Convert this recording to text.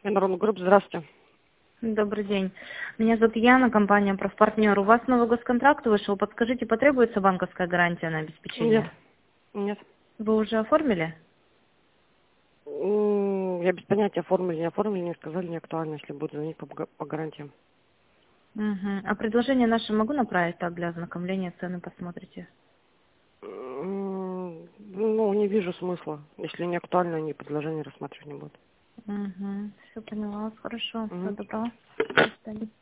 Народный групп, здравствуйте. Добрый день. Меня зовут Яна, компания «Профпартнер». У вас новый госконтракт вышел. Подскажите, потребуется банковская гарантия на Нет, обеспечение? нет. Вы уже оформили? Я без понятия, оформили, не оформили, не сказали, не актуально, если буду звонить по гарантиям. Угу. А предложение наше могу направить так для ознакомления, цены посмотрите? Ну, не вижу смысла. Если не актуально, они предложения рассматривать не будут. Угу. Все поняла. Хорошо. Всего Мгм. доброго. До свидания.